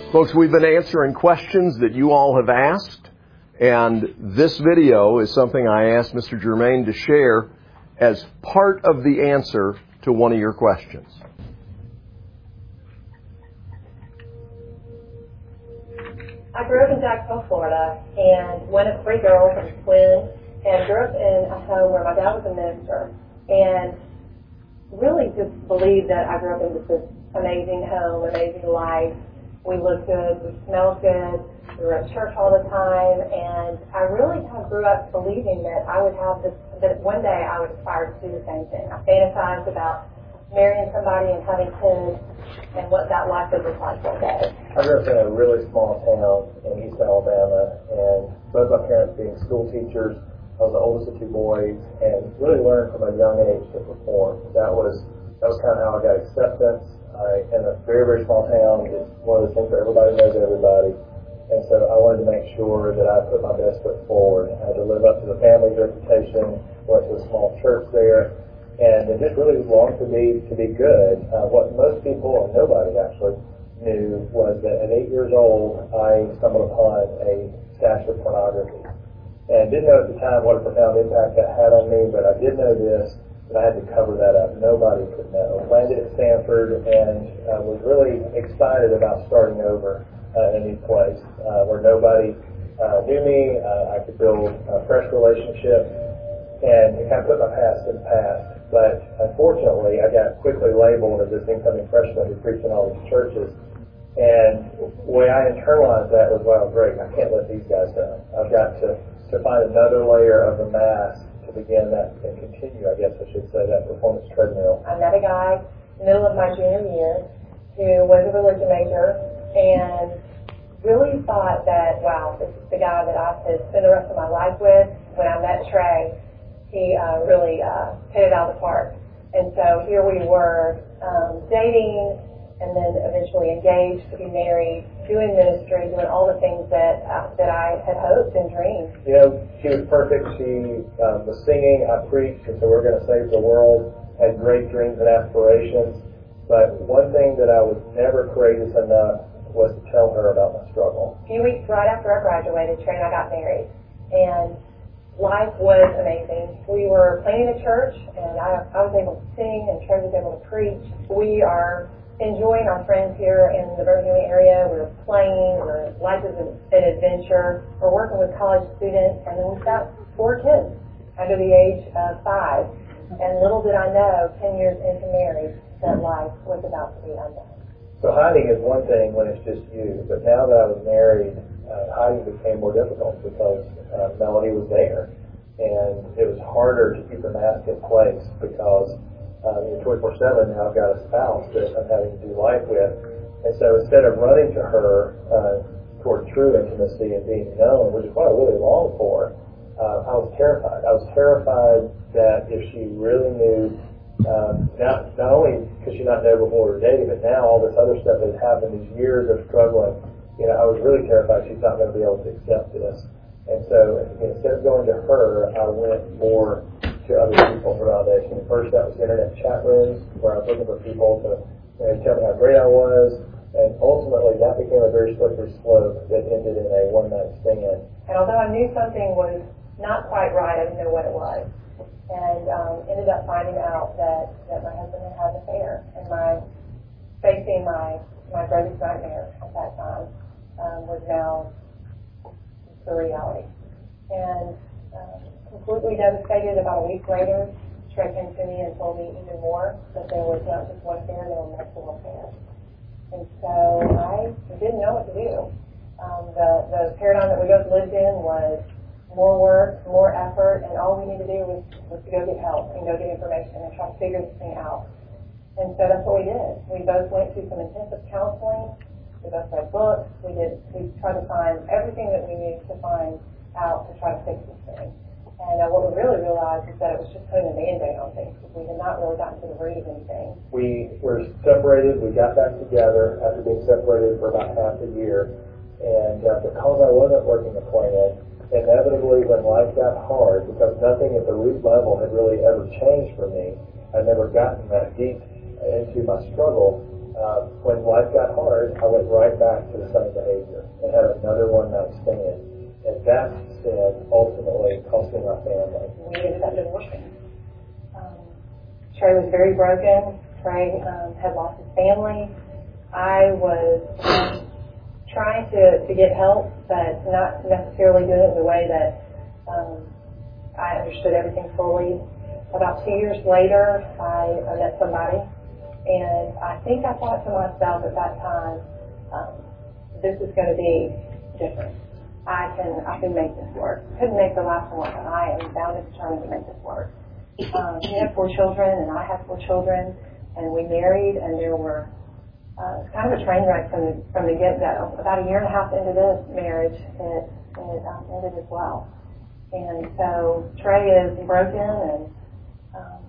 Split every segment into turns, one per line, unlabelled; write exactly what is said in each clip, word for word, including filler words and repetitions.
Folks, we've been answering questions that you all have asked, and this video is something I asked Mister Germain to share as part of the answer to one of your questions.
I grew up in Jacksonville, Florida, and one of three girls, I was a twin, and grew up in a home where my dad was a minister, and really just believed that I grew up in just this amazing home, amazing life. We looked good, we smelled good, we were at church all the time, and I really kind of grew up believing that I would have this, that one day I would aspire to do the same thing. I fantasized about marrying somebody and having kids and what that life would look like one day.
I grew up in a really small town in East Alabama, and both my parents being school teachers, I was the oldest of two boys, and really learned from a young age to perform. That was that was kind of how I got acceptance. I, in a very, very small town, it's one of those things where everybody knows everybody. And so I wanted to make sure that I put my best foot forward. I had to live up to the family's reputation, went to a small church there, and it just really longed to be, to be good. Uh, what most people, and nobody actually, knew was that at eight years old, I stumbled upon a stash of pornography. And didn't know at the time what a profound impact that had on me, but I did know this, that I had to cover that up. Nobody could know. Landed at Stanford and uh, was really excited about starting over uh, in a new place uh, where nobody uh, knew me. Uh, I could build a fresh relationship and it kind of put my past in the past. But unfortunately, I got quickly labeled as this incoming freshman who preached in all these churches. And the way I internalized that was, wow, great, I can't let these guys down. I've got to, to find another layer of the mask to begin that and continue, I guess I should say, that performance treadmill.
I met a guy in the middle of my junior year who was a religion major and really thought that, wow, this is the guy that I could spend the rest of my life with. When I met Trey, he uh, really uh, hit it out of the park. And so here we were um, dating and then eventually engaged to be married, doing ministry, doing all the things that uh, that I had hoped and dreamed.
You know, she was perfect. She um, was singing, I preached, and so we're going to save the world, had great dreams and aspirations. But one thing that I was never courageous enough was to tell her about my struggle.
A few weeks right after I graduated, Trey and I got married. And life was amazing. We were planning a church, and I, I was able to sing, and Trey was able to preach. We are enjoying our friends here in the Birmingham area. We're playing, we're life is an adventure. We're working with college students, and then we've got four kids under the age of five. And little did I know, ten years into marriage, that life was about to be undone.
So hiding is one thing when it's just you, but now that I was married, uh, hiding became more difficult because uh, Melody was there. And it was harder to keep the mask in place because Um, twenty-four seven, now I've got a spouse that I'm having to do life with. And so instead of running to her uh, toward true intimacy and being known, which is what I really long for, uh, I was terrified. I was terrified that if she really knew, um, not, not only could she not know before we were dating, but now all this other stuff that had happened, these years of struggling, you know, I was really terrified she's not going to be able to accept this. And so instead of going to her, I went more to other people for validation. First, that was internet chat rooms where I was looking for people to you know, tell me how great I was, and ultimately that became a very slippery slope that ended in a one-night stand.
And although I knew something was not quite right, I didn't know what it was, and um, ended up finding out that, that my husband had had an affair, and my facing my my greatest nightmare at that time um, was now the reality. And um, completely devastated, about a week later, Trey came to me and told me even more that there was not just one affair, there were multiple affairs. And so I didn't know what to do. Um, the, the paradigm that we both lived in was more work, more effort, and all we needed to do was, was to go get help and go get information and try to figure this thing out. And so that's what we did. We both went through some intensive counseling. We both read books. We did. We tried to find everything that we needed to find out to try to fix this thing. And uh, what we really realized is that it was just putting a Band-Aid on things because we had not really gotten to the root of anything.
We were separated. We got back together after being separated for about half a year. And uh, because I wasn't working the plan, inevitably when life got hard, because nothing at the root level had really ever changed for me, I'd never gotten that deep into my struggle. Uh, when life got hard, I went right back to the same behavior and had another one-night stand. And that sin ultimately cost me my family.
We ended up divorcing. Um, Trey was very broken. Trey um, had lost his family. I was um, trying to, to get help, but not necessarily doing it the way that um, I understood everything fully. About two years later, I, I met somebody, and I think I thought to myself at that time, um, this is going to be different. I can I can make this work. Couldn't make the last one work, and I am bound and determined to make this work. Um, he had four children, and I had four children, and we married, and there were uh, it's kind of a train wreck from the from the get-go. About a year and a half into this marriage, it it um, ended as well. And so Trey is broken, and um,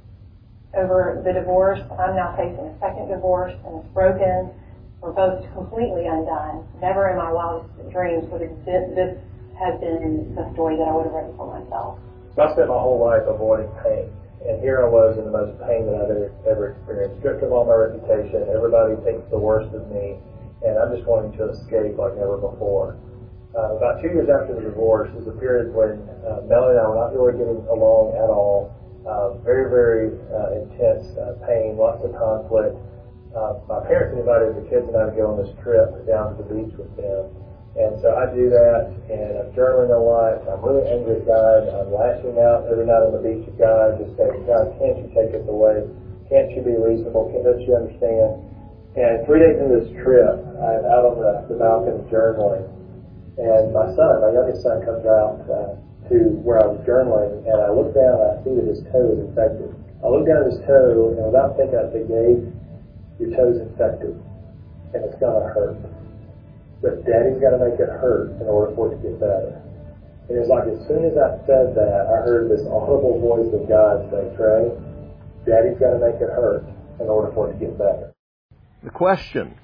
over the divorce, I'm now facing a second divorce, and it's broken. We're both completely undone. Never in my wildest dreams would have this, this have been the story that I would have written for myself.
I spent my whole life avoiding pain, and here I was in the most pain that I've ever, ever experienced. Stripped of all my reputation, everybody thinks the worst of me, and I'm just wanting to escape like never before. Uh, about two years after the divorce is a period when uh, Melanie and I were not really getting along at all. Uh, very, very uh, intense uh, pain, lots of conflict. Uh, my parents invited the kids and I to go on this trip down to the beach with them. And so I do that, and I'm journaling a lot. I'm really angry at God. I'm lashing out every night on the beach at God, just saying, God, can't you take us away? Can't you be reasonable? Can't don't you understand? And three days into this trip, I'm out on the, the balcony journaling. And my son, my youngest son, comes out uh, to where I was journaling, and I look down and I see that his toe is infected. I look down at his toe, and without thinking, I say, Gabe, your toe's infected, and it's going to hurt. But Daddy's got to make it hurt in order for it to get better. And it's like as soon as I said that, I heard this audible voice of God say, Trey, Daddy's got to make it hurt in order for it to get better.
The question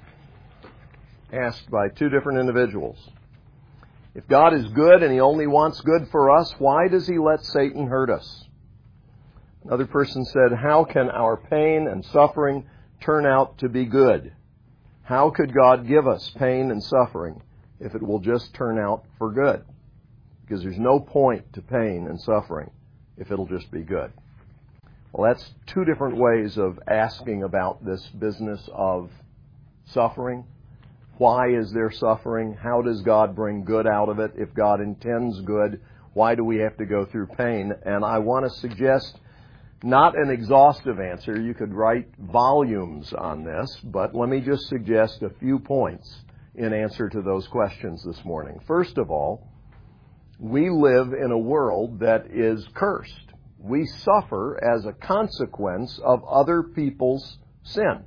asked by two different individuals. If God is good and He only wants good for us, why does He let Satan hurt us? Another person said, how can our pain and suffering turn out to be good? How could God give us pain and suffering if it will just turn out for good? Because there's no point to pain and suffering if it'll just be good. Well, that's two different ways of asking about this business of suffering. Why is there suffering? How does God bring good out of it? If God intends good, why do we have to go through pain? And I want to suggest not an exhaustive answer. You could write volumes on this, but let me just suggest a few points in answer to those questions this morning. First of all, we live in a world that is cursed. We suffer as a consequence of other people's sin.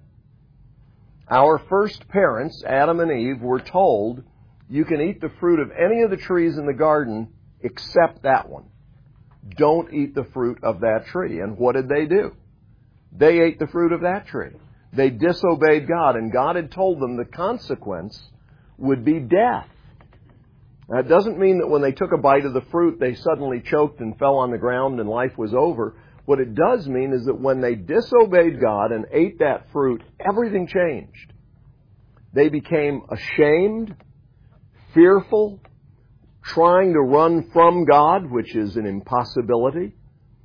Our first parents, Adam and Eve, were told, you can eat the fruit of any of the trees in the garden except that one. Don't eat the fruit of that tree. And what did they do? They ate the fruit of that tree. They disobeyed God, and God had told them the consequence would be death. Now, it doesn't mean that when they took a bite of the fruit, they suddenly choked and fell on the ground and life was over. What it does mean is that when they disobeyed God and ate that fruit, everything changed. They became ashamed, fearful, trying to run from God, which is an impossibility.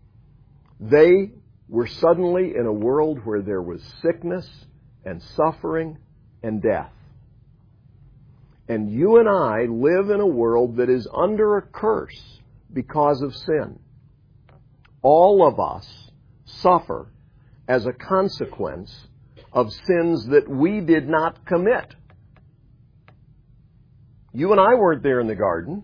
They were suddenly in a world where there was sickness and suffering and death. And you and I live in a world that is under a curse because of sin. All of us suffer as a consequence of sins that we did not commit. You and I weren't there in the garden,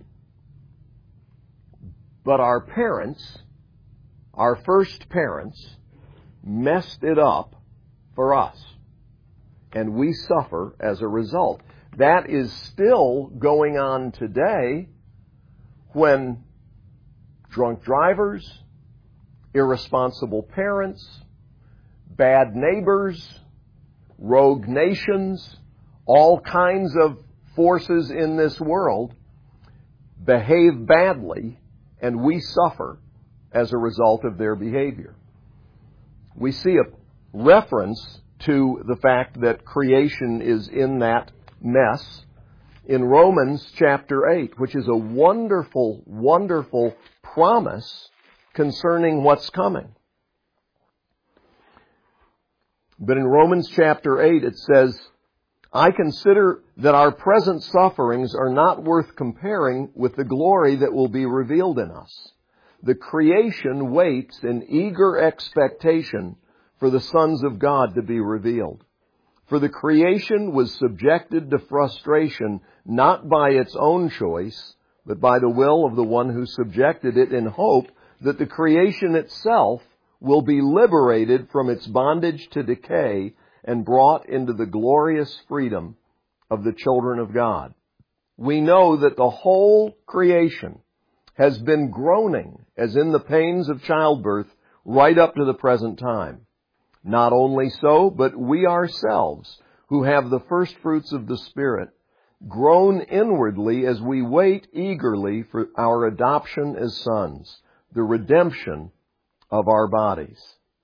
but our parents, our first parents, messed it up for us. And we suffer as a result. That is still going on today when drunk drivers, irresponsible parents, bad neighbors, rogue nations, all kinds of forces in this world behave badly, and we suffer as a result of their behavior. We see a reference to the fact that creation is in that mess in Romans chapter eight, which is a wonderful, wonderful promise concerning what's coming. But in Romans chapter eight it says, I consider that our present sufferings are not worth comparing with the glory that will be revealed in us. The creation waits in eager expectation for the sons of God to be revealed. For the creation was subjected to frustration not by its own choice, but by the will of the one who subjected it, in hope that the creation itself will be liberated from its bondage to decay and brought into the glorious freedom of the children of God. We know that the whole creation has been groaning as in the pains of childbirth right up to the present time. Not only so, but we ourselves, who have the first fruits of the Spirit, groan inwardly as we wait eagerly for our adoption as sons, the redemption of our bodies.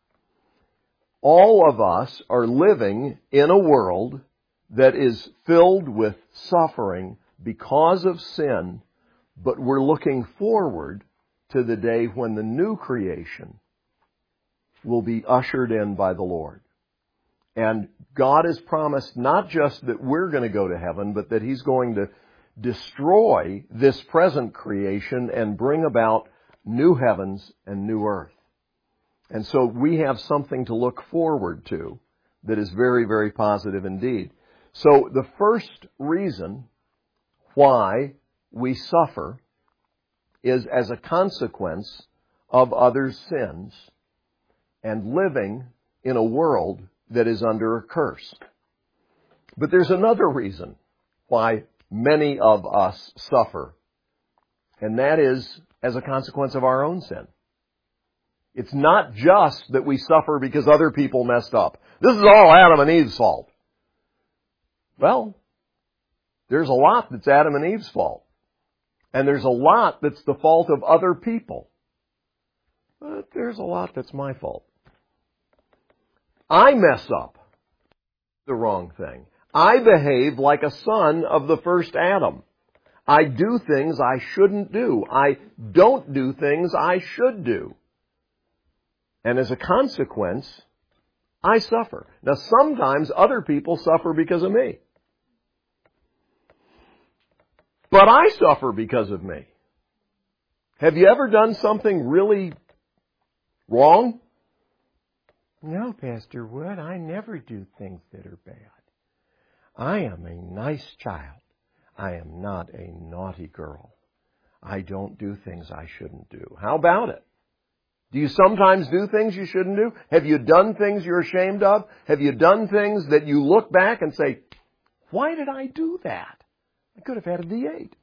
All of us are living in a world that is filled with suffering because of sin, but we're looking forward to the day when the new creation will be ushered in by the Lord. And God has promised not just that we're going to go to heaven, but that He's going to destroy this present creation and bring about new heavens and new earth. And so we have something to look forward to that is very, very positive indeed. So the first reason why we suffer is as a consequence of others' sins and living in a world that is under a curse. But there's another reason why many of us suffer, and that is as a consequence of our own sin. It's not just that we suffer because other people messed up. This is all Adam and Eve's fault. Well, there's a lot that's Adam and Eve's fault. And there's a lot that's the fault of other people. But there's a lot that's my fault. I mess up the wrong thing. I behave like a son of the first Adam. I do things I shouldn't do. I don't do things I should do. And as a consequence, I suffer. Now, sometimes other people suffer because of me. But I suffer because of me. Have you ever done something really wrong? No, Pastor Wood, I never do things that are bad. I am a nice child. I am not a naughty girl. I don't do things I shouldn't do. How about it? Do you sometimes do things you shouldn't do? Have you done things you're ashamed of? Have you done things that you look back and say, why did I do that? I could have had a D eight.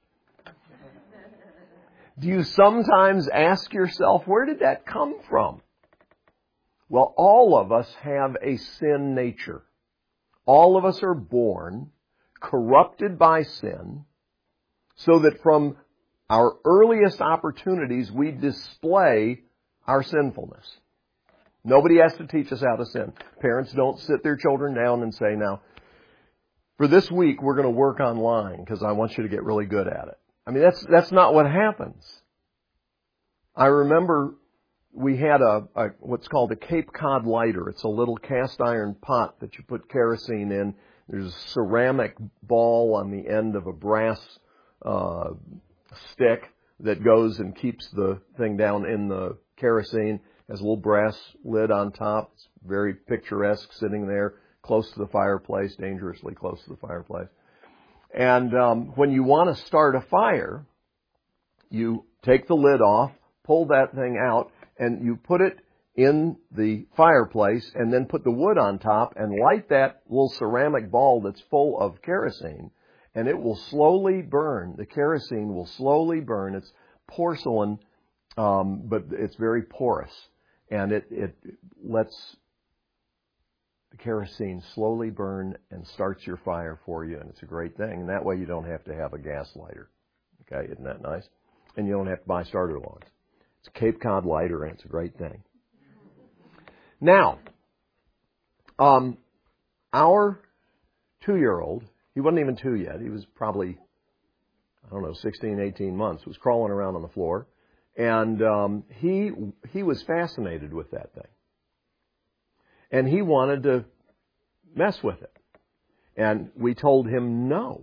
Do you sometimes ask yourself, where did that come from? Well, all of us have a sin nature. All of us are born corrupted by sin, so that from our earliest opportunities we display our sinfulness. Nobody has to teach us how to sin. Parents don't sit their children down and say, now, for this week we're going to work on lying because I want you to get really good at it. I mean, that's that's not what happens. I remember we had a, a what's called a Cape Cod lighter. It's a little cast iron pot that you put kerosene in. There's a ceramic ball on the end of a brass uh, stick that goes and keeps the thing down in the kerosene. Has a little brass lid on top. It's very picturesque, sitting there close to the fireplace, dangerously close to the fireplace. And um, when you want to start a fire, you take the lid off, pull that thing out, and you put it in the fireplace and then put the wood on top and light that little ceramic ball that's full of kerosene, and it will slowly burn. The kerosene will slowly burn. It's porcelain, um, but it's very porous, and it, it lets the kerosene slowly burn and starts your fire for you, and it's a great thing. And that way you don't have to have a gas lighter. Okay, isn't that nice? And you don't have to buy starter logs. It's a Cape Cod lighter, and it's a great thing. Now, um, our two-year-old, he wasn't even two yet, he was probably, I don't know, sixteen, eighteen months, was crawling around on the floor. And um, he he was fascinated with that thing. And he wanted to mess with it. And we told him, no.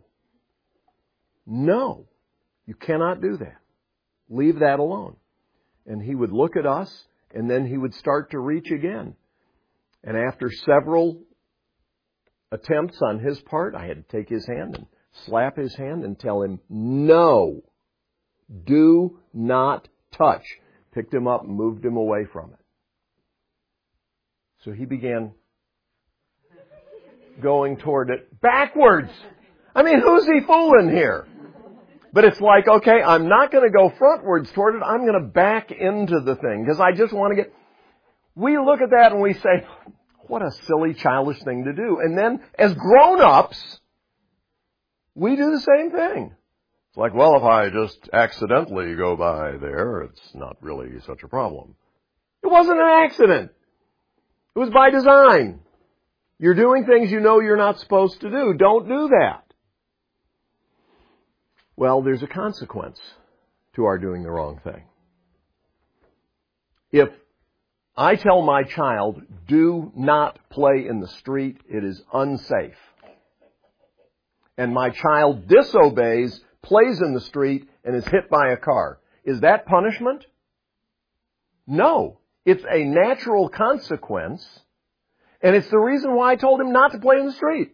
No. You cannot do that. Leave that alone. And he would look at us, and then he would start to reach again. And after several attempts on his part, I had to take his hand and slap his hand and tell him, no, do not touch. Picked him up and moved him away from it. So he began going toward it backwards. I mean, who's he fooling here? But it's like, okay, I'm not going to go frontwards toward it. I'm going to back into the thing because I just want to get... We look at that and we say, what a silly, childish thing to do. And then as grown-ups, we do the same thing. It's like, well, if I just accidentally go by there, it's not really such a problem. It wasn't an accident. It was by design. You're doing things you know you're not supposed to do. Don't do that. Well, there's a consequence to our doing the wrong thing. If I tell my child, do not play in the street, it is unsafe, and my child disobeys, plays in the street, and is hit by a car, is that punishment? No. It's a natural consequence, and it's the reason why I told him not to play in the street.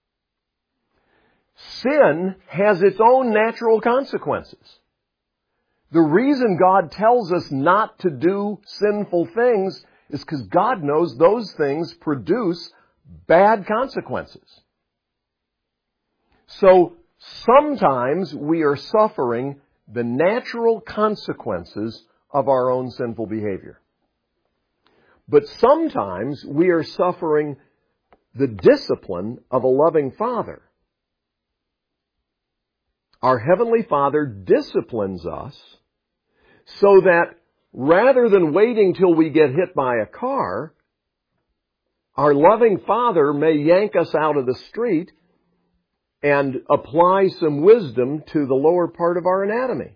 Sin has its own natural consequences. The reason God tells us not to do sinful things is because God knows those things produce bad consequences. So sometimes we are suffering the natural consequences of our own sinful behavior. But sometimes we are suffering the discipline of a loving Father. Our Heavenly Father disciplines us so that rather than waiting till we get hit by a car, our loving Father may yank us out of the street and apply some wisdom to the lower part of our anatomy.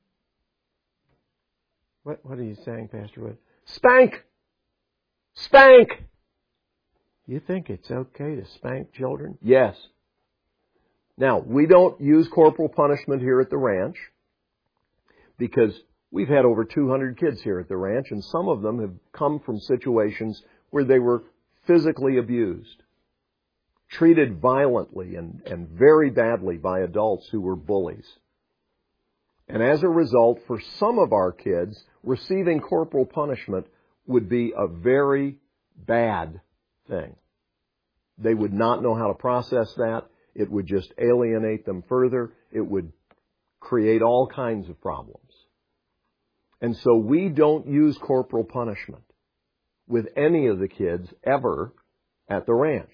What, what are you saying, Pastor Wood? Spank! Spank! You think it's okay to spank children? Yes. Now, we don't use corporal punishment here at the ranch because we've had over two hundred kids here at the ranch, and some of them have come from situations where they were physically abused, treated violently and, and very badly by adults who were bullies. And as a result, for some of our kids, receiving corporal punishment would be a very bad thing. They would not know how to process that. It would just alienate them further. It would create all kinds of problems. And so we don't use corporal punishment with any of the kids ever at the ranch.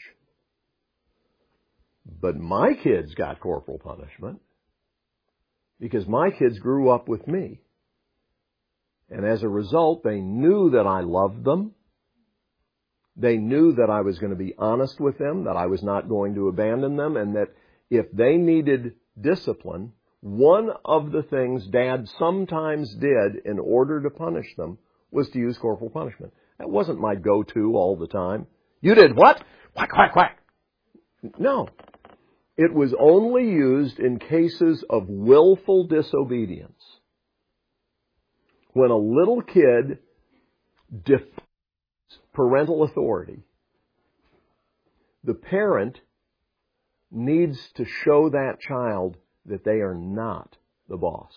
But my kids got corporal punishment because my kids grew up with me. And as a result, they knew that I loved them. They knew that I was going to be honest with them, that I was not going to abandon them, and that if they needed discipline, one of the things Dad sometimes did in order to punish them was to use corporal punishment. That wasn't my go-to all the time. You did what? Whack, whack, whack. No. It was only used in cases of willful disobedience. When a little kid defies parental authority, the parent needs to show that child that they are not the boss.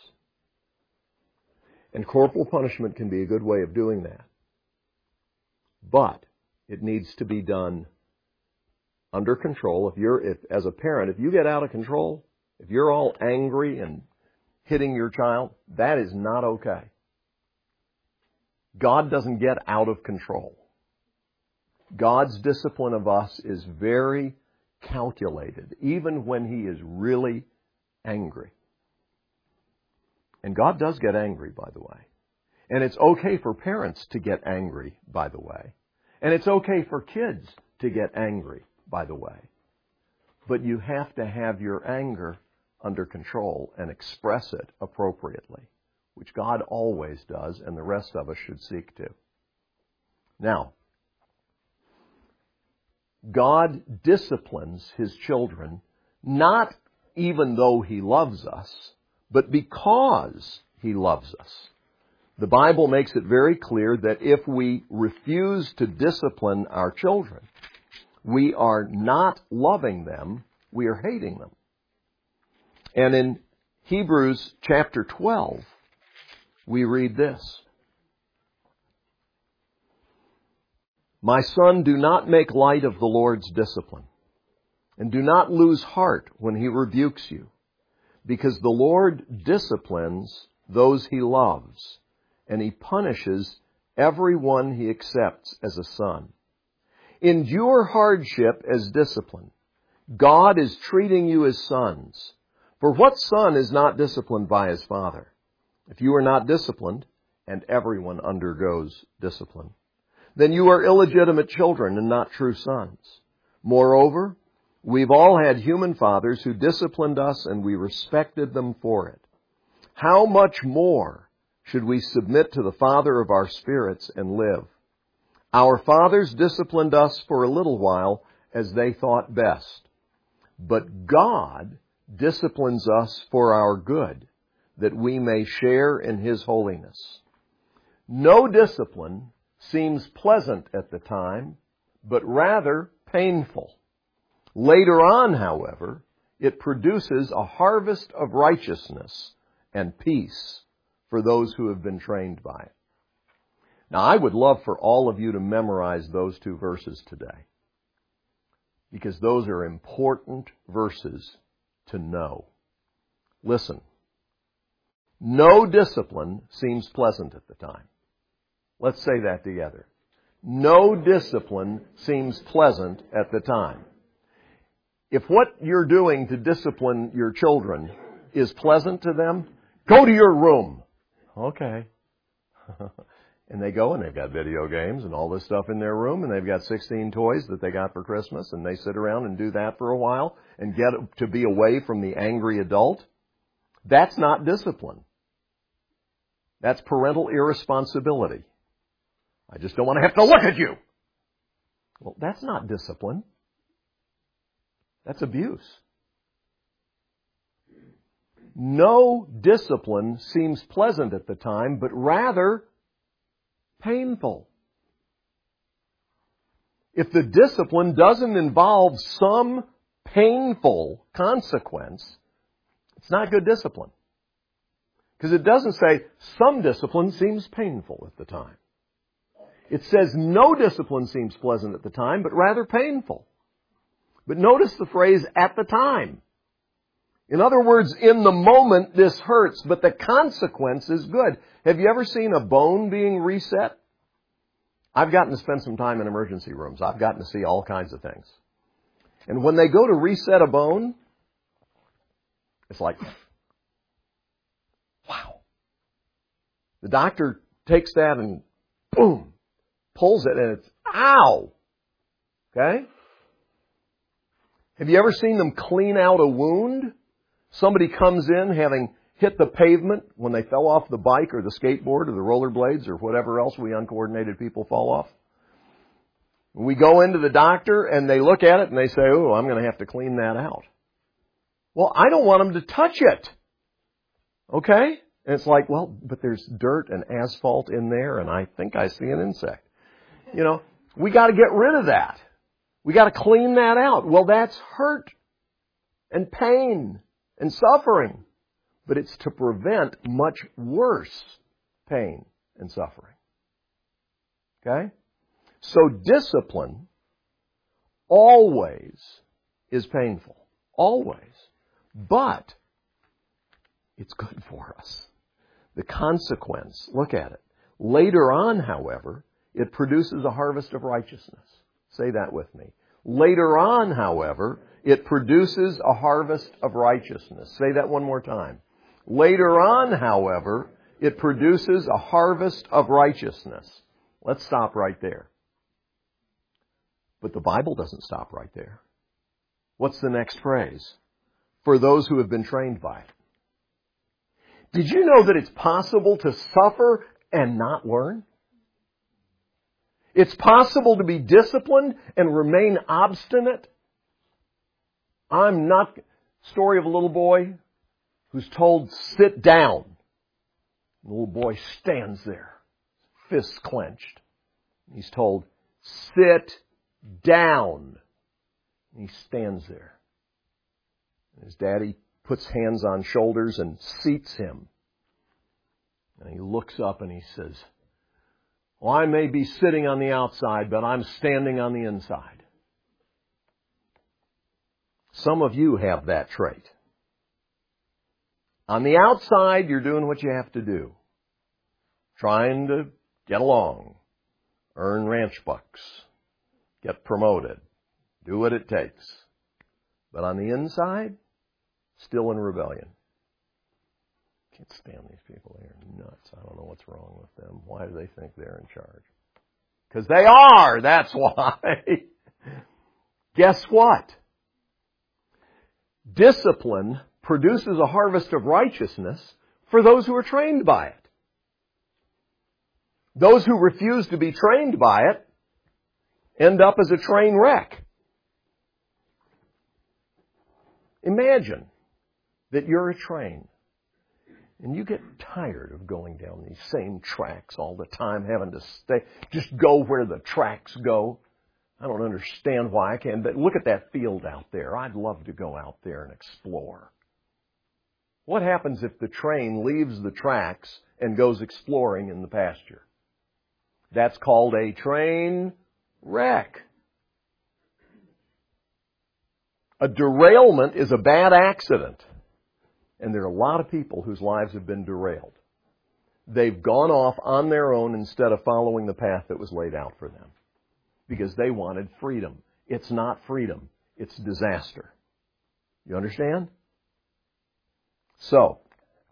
And corporal punishment can be a good way of doing that. But it needs to be done under control. If you're, if, as a parent, if you get out of control, if you're all angry and hitting your child, that is not okay. God doesn't get out of control. God's discipline of us is very calculated, even when He is really angry. And God does get angry, by the way. And it's okay for parents to get angry, by the way. And it's okay for kids to get angry, by the way. But you have to have your anger under control and express it appropriately, which God always does, and the rest of us should seek to. Now, God disciplines His children not even though He loves us, but because He loves us. The Bible makes it very clear that if we refuse to discipline our children, we are not loving them, we are hating them. And in Hebrews chapter twelve, we read this. My son, do not make light of the Lord's discipline, and do not lose heart when He rebukes you, because the Lord disciplines those He loves, and He punishes everyone He accepts as a son. Endure hardship as discipline. God is treating you as sons. For what son is not disciplined by his father? If you are not disciplined, and everyone undergoes discipline, then you are illegitimate children and not true sons. Moreover, we've all had human fathers who disciplined us, and we respected them for it. How much more should we submit to the Father of our spirits and live? Our fathers disciplined us for a little while as they thought best. But God disciplines us for our good, that we may share in His holiness. No discipline seems pleasant at the time, but rather painful. Later on, however, it produces a harvest of righteousness and peace for those who have been trained by it. Now, I would love for all of you to memorize those two verses today, because those are important verses to know. Listen. No discipline seems pleasant at the time. Let's say that together. No discipline seems pleasant at the time. If what you're doing to discipline your children is pleasant to them, go to your room. Okay. And they go and they've got video games and all this stuff in their room, and they've got sixteen toys that they got for Christmas, and they sit around and do that for a while and get to be away from the angry adult. That's not discipline. That's parental irresponsibility. I just don't want to have to look at you. Well, that's not discipline. That's abuse. No discipline seems pleasant at the time, but rather painful. If the discipline doesn't involve some painful consequence, it's not good discipline. Because it doesn't say some discipline seems painful at the time. It says no discipline seems pleasant at the time, but rather painful. But notice the phrase, at the time. In other words, in the moment this hurts, but the consequence is good. Have you ever seen a bone being reset? I've gotten to spend some time in emergency rooms. I've gotten to see all kinds of things. And when they go to reset a bone, it's like, wow. The doctor takes that and boom, pulls it, and it's, ow! Okay? Have you ever seen them clean out a wound? Somebody comes in having hit the pavement when they fell off the bike or the skateboard or the rollerblades or whatever else we uncoordinated people fall off. We go into the doctor and they look at it and they say, oh, I'm going to have to clean that out. Well, I don't want them to touch it. Okay? And it's like, well, but there's dirt and asphalt in there, and I think I see an insect. You know, we got to get rid of that. We got to clean that out. Well, that's hurt and pain and suffering. But it's to prevent much worse pain and suffering. Okay? So discipline always is painful. Always. But it's good for us. The consequence, look at it. Later on, however, it produces a harvest of righteousness. Say that with me. Later on, however, it produces a harvest of righteousness. Say that one more time. Later on, however, it produces a harvest of righteousness. Let's stop right there. But the Bible doesn't stop right there. What's the next phrase? For those who have been trained by it. Did you know that it's possible to suffer and not learn? It's possible to be disciplined and remain obstinate. I'm not... Story of a little boy who's told, sit down. The little boy stands there, fists clenched. He's told, sit down. And he stands there. And his daddy puts hands on shoulders and seats him. And he looks up and he says, well, I may be sitting on the outside, but I'm standing on the inside. Some of you have that trait. On the outside, you're doing what you have to do. Trying to get along, earn ranch bucks, get promoted, do what it takes. But on the inside, still in rebellion. Can't stand these people. They're nuts. I don't know what's wrong with them. Why do they think they're in charge? Because they are, that's why. Guess what? Discipline produces a harvest of righteousness for those who are trained by it. Those who refuse to be trained by it end up as a train wreck. Imagine that you're a train and you get tired of going down these same tracks all the time, having to stay, just go where the tracks go. I don't understand why I can, but look at that field out there. I'd love to go out there and explore. What happens if the train leaves the tracks and goes exploring in the pasture? That's called a train wreck. A derailment is a bad accident. And there are a lot of people whose lives have been derailed. They've gone off on their own instead of following the path that was laid out for them. Because they wanted freedom. It's not freedom. It's disaster. You understand? So,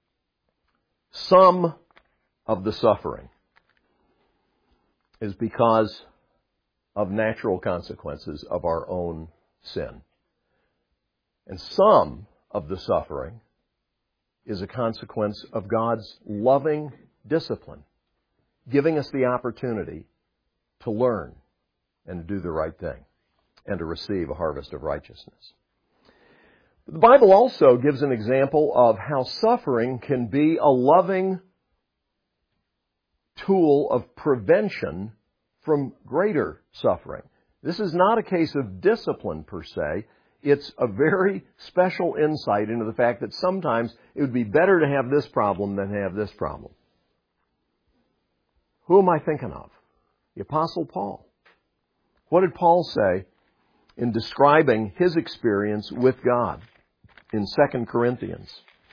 some of the suffering is because of natural consequences of our own sin. And some of the suffering is a consequence of God's loving discipline, giving us the opportunity to learn and to do the right thing and to receive a harvest of righteousness. The Bible also gives an example of how suffering can be a loving tool of prevention from greater suffering. This is not a case of discipline per se. It's a very special insight into the fact that sometimes it would be better to have this problem than have this problem. Who am I thinking of? The Apostle Paul. What did Paul say in describing his experience with God in Second Corinthians?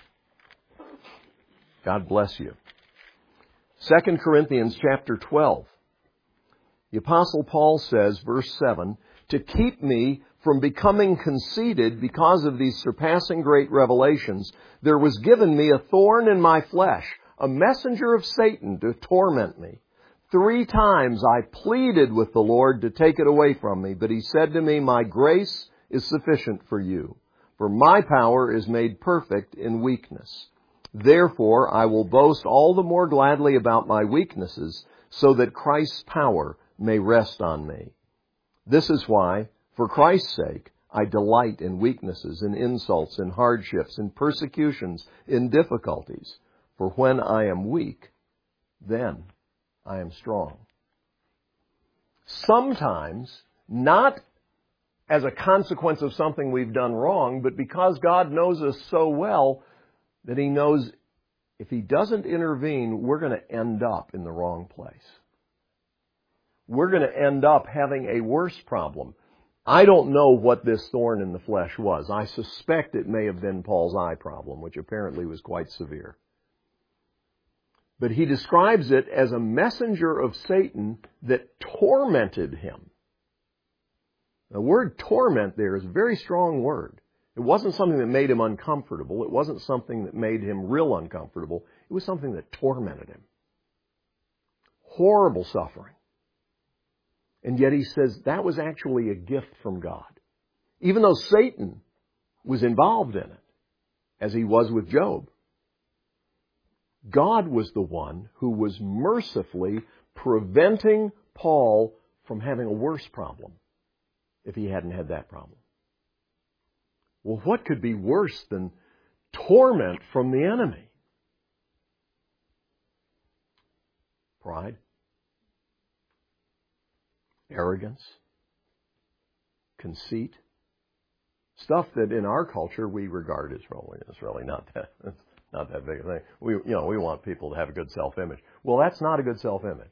God bless you. Second Corinthians chapter twelve. The Apostle Paul says, verse seven, to keep me from becoming conceited because of these surpassing great revelations, there was given me a thorn in my flesh, a messenger of Satan to torment me. Three times I pleaded with the Lord to take it away from me, but He said to me, my grace is sufficient for you, for my power is made perfect in weakness. Therefore I will boast all the more gladly about my weaknesses, so that Christ's power may rest on me. This is why, for Christ's sake, I delight in weaknesses, in insults, in hardships, in persecutions, in difficulties. For when I am weak, then I am strong. Sometimes, not as a consequence of something we've done wrong, but because God knows us so well that He knows if He doesn't intervene, we're going to end up in the wrong place. We're going to end up having a worse problem. I don't know what this thorn in the flesh was. I suspect it may have been Paul's eye problem, which apparently was quite severe. But he describes it as a messenger of Satan that tormented him. The word torment there is a very strong word. It wasn't something that made him uncomfortable. It wasn't something that made him real uncomfortable. It was something that tormented him. Horrible suffering. And yet he says that was actually a gift from God. Even though Satan was involved in it, as he was with Job, God was the one who was mercifully preventing Paul from having a worse problem if he hadn't had that problem. Well, what could be worse than torment from the enemy? Pride, arrogance, conceit, stuff that in our culture we regard as really, as really not that, not that big a thing. We, you know, we want people to have a good self-image. Well, that's not a good self-image.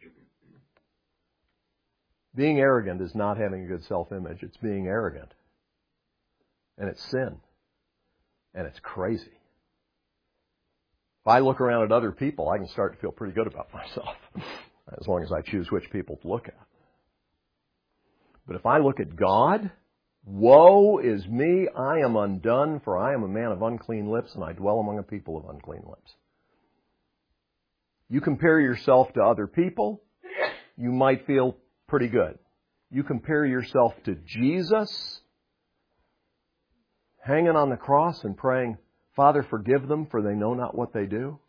Being arrogant is not having a good self-image. It's being arrogant. And it's sin. And it's crazy. If I look around at other people, I can start to feel pretty good about myself, as long as I choose which people to look at. But if I look at God, woe is me, I am undone, for I am a man of unclean lips, and I dwell among a people of unclean lips. You compare yourself to other people, you might feel pretty good. You compare yourself to Jesus, hanging on the cross and praying, Father, forgive them, for they know not what they do.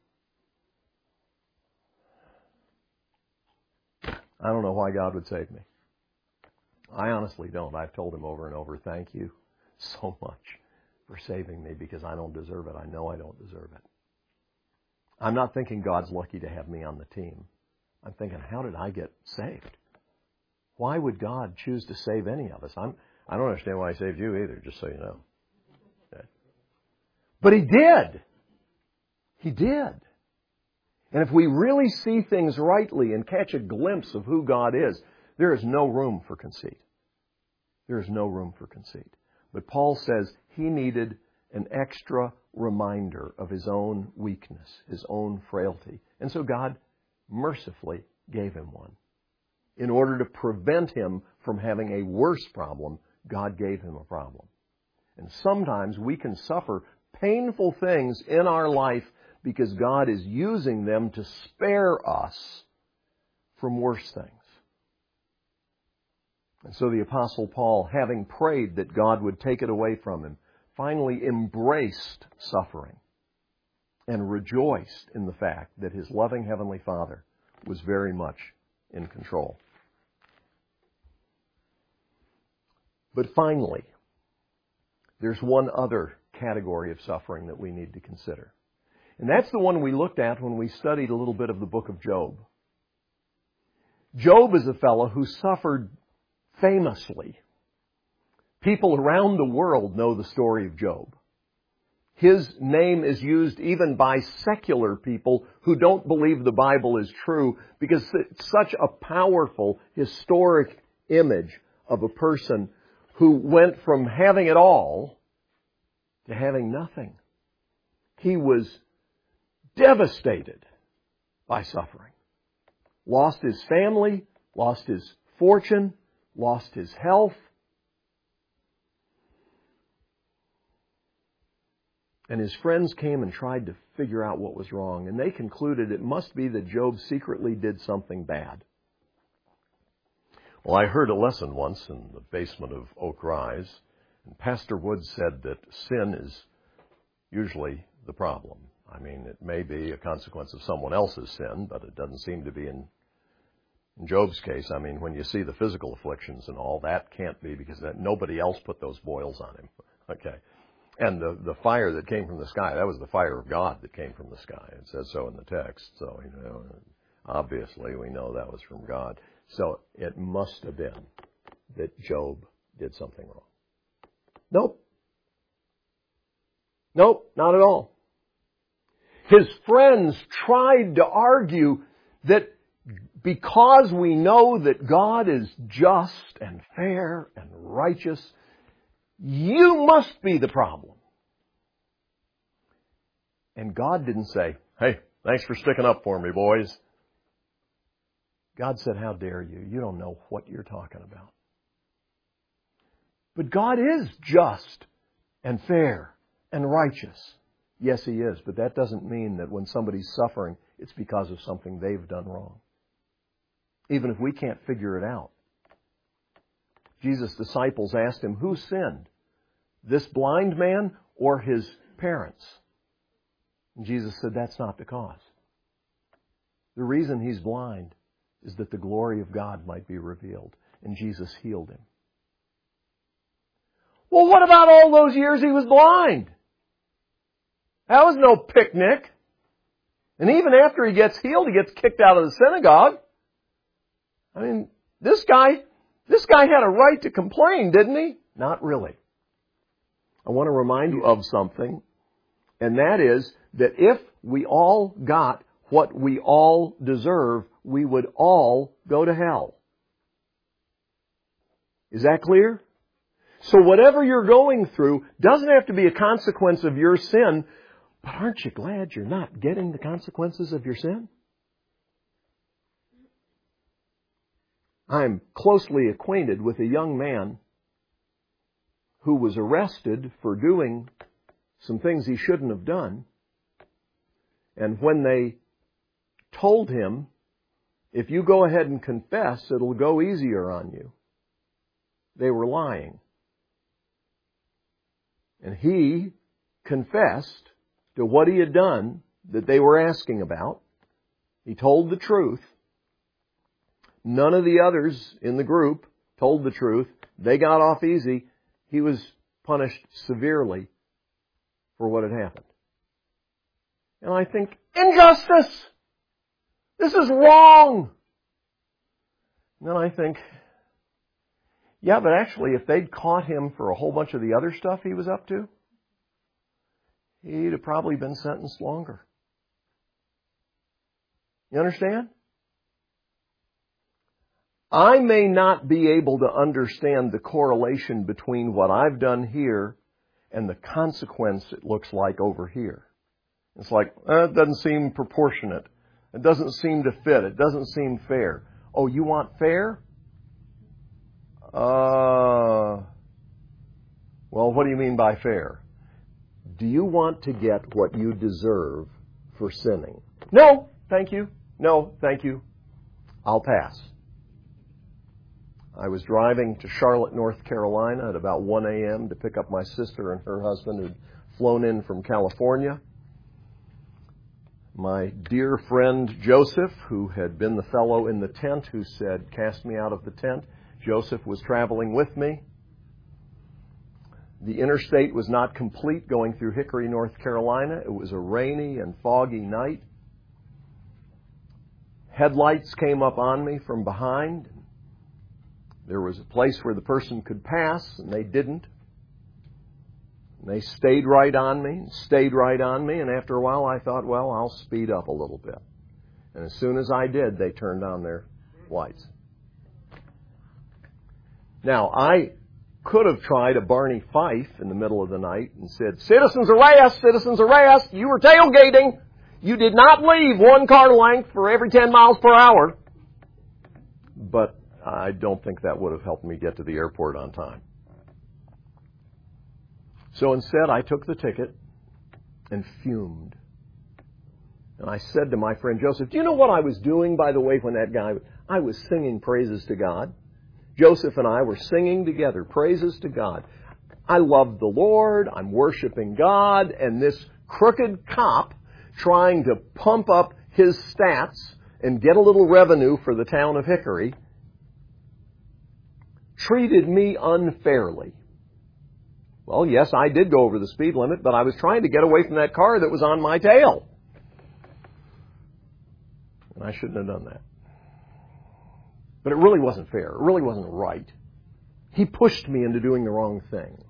I don't know why God would save me. I honestly don't. I've told him over and over, thank you so much for saving me, because I don't deserve it. I know I don't deserve it. I'm not thinking God's lucky to have me on the team. I'm thinking, how did I get saved? Why would God choose to save any of us? I'm, I don't understand why he saved you either, just so you know. Okay. But he did. He did. And if we really see things rightly and catch a glimpse of who God is, there is no room for conceit. There is no room for conceit. But Paul says he needed an extra reminder of his own weakness, his own frailty. And so God mercifully gave him one. In order to prevent him from having a worse problem, God gave him a problem. And sometimes we can suffer painful things in our life because God is using them to spare us from worse things. And so the Apostle Paul, having prayed that God would take it away from him, finally embraced suffering and rejoiced in the fact that his loving Heavenly Father was very much in control. But finally, there's one other category of suffering that we need to consider. And that's the one we looked at when we studied a little bit of the book of Job. Job is a fellow who suffered famously. People around the world know the story of Job. His name is used even by secular people who don't believe the Bible is true, because it's such a powerful historic image of a person who went from having it all to having nothing. He was devastated by suffering. Lost his family, lost his fortune, lost his health. And his friends came and tried to figure out what was wrong. And they concluded it must be that Job secretly did something bad. Well, I heard a lesson once in the basement of Oak Rise, and Pastor Wood said that sin is usually the problem. I mean, it may be a consequence of someone else's sin, but it doesn't seem to be in, in Job's case. I mean, when you see the physical afflictions and all, that can't be because that nobody else put those boils on him. Okay. And the, the fire that came from the sky, that was the fire of God that came from the sky. It says so in the text. So, you know, obviously we know that was from God. So it must have been that Job did something wrong. Nope. Nope, not at all. His friends tried to argue that because we know that God is just and fair and righteous, you must be the problem. And God didn't say, hey, thanks for sticking up for me, boys. God said, how dare you? You don't know what you're talking about. But God is just and fair and righteous. Yes, He is, but that doesn't mean that when somebody's suffering, it's because of something they've done wrong. Even if we can't figure it out, Jesus' disciples asked him, who sinned? This blind man or his parents? And Jesus said, that's not the cause. The reason he's blind is that the glory of God might be revealed. And Jesus healed him. Well, what about all those years he was blind? That was no picnic. And even after he gets healed, he gets kicked out of the synagogue. I mean, this guy, this guy had a right to complain, didn't he? Not really. I want to remind you of something, and that is that if we all got what we all deserve, we would all go to hell. Is that clear? So whatever you're going through doesn't have to be a consequence of your sin, but aren't you glad you're not getting the consequences of your sin? I'm closely acquainted with a young man who was arrested for doing some things he shouldn't have done. And when they told him, if you go ahead and confess, it'll go easier on you, they were lying. And he confessed to what he had done that they were asking about. He told the truth. None of the others in the group told the truth. They got off easy. He was punished severely for what had happened. And I think, injustice! This is wrong! And then I think, yeah, but actually if they'd caught him for a whole bunch of the other stuff he was up to, he'd have probably been sentenced longer. You understand? I may not be able to understand the correlation between what I've done here and the consequence it looks like over here. It's like, eh, it doesn't seem proportionate. It doesn't seem to fit. It doesn't seem fair. Oh, you want fair? Uh, well, what do you mean by fair? Do you want to get what you deserve for sinning? No, thank you. No, thank you. I'll pass. I was driving to Charlotte, North Carolina at about one a.m. to pick up my sister and her husband who'd flown in from California. My dear friend Joseph, who had been the fellow in the tent who said, cast me out of the tent, Joseph was traveling with me. The interstate was not complete going through Hickory, North Carolina. It was a rainy and foggy night. Headlights came up on me from behind. There was a place where the person could pass, and they didn't. And they stayed right on me, stayed right on me, and after a while I thought, well, I'll speed up a little bit. And as soon as I did, they turned on their lights. Now, I could have tried a Barney Fife in the middle of the night and said, citizens arrest, citizens arrest, you were tailgating. You did not leave one car length for every ten miles per hour. But I don't think that would have helped me get to the airport on time. So instead, I took the ticket and fumed. And I said to my friend Joseph, do you know what I was doing, by the way, when that guy... I was singing praises to God. Joseph and I were singing together praises to God. I love the Lord. I'm worshiping God. And this crooked cop trying to pump up his stats and get a little revenue for the town of Hickory treated me unfairly. Well, yes, I did go over the speed limit, but I was trying to get away from that car that was on my tail. And I shouldn't have done that. But it really wasn't fair. It really wasn't right. He pushed me into doing the wrong thing.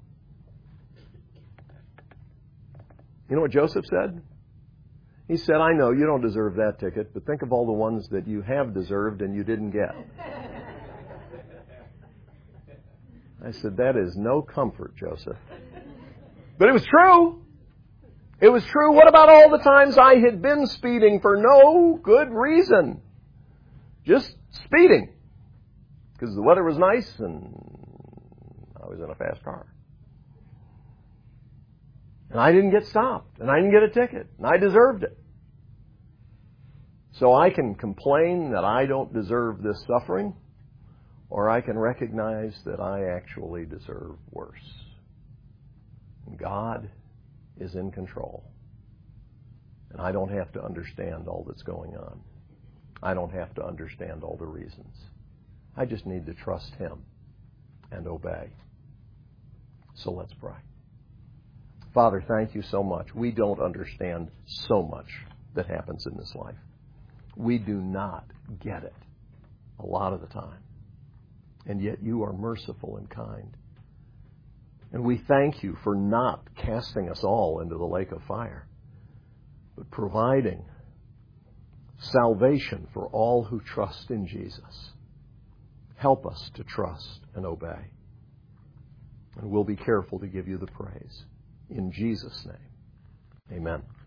You know what Joseph said? He said, I know you don't deserve that ticket, but think of all the ones that you have deserved and you didn't get. I said, that is no comfort, Joseph. But it was true. It was true. What about all the times I had been speeding for no good reason? Just speeding. Because the weather was nice and I was in a fast car. And I didn't get stopped. And I didn't get a ticket. And I deserved it. So I can complain that I don't deserve this suffering. or I can recognize that I actually deserve worse. And God is in control. And I don't have to understand all that's going on. I don't have to understand all the reasons. I just need to trust Him and obey. So let's pray. Father, thank you so much. We don't understand so much that happens in this life. We do not get it a lot of the time. And yet you are merciful and kind. And we thank you for not casting us all into the lake of fire, but providing salvation for all who trust in Jesus. Help us to trust and obey. And we'll be careful to give you the praise. In Jesus' name, amen.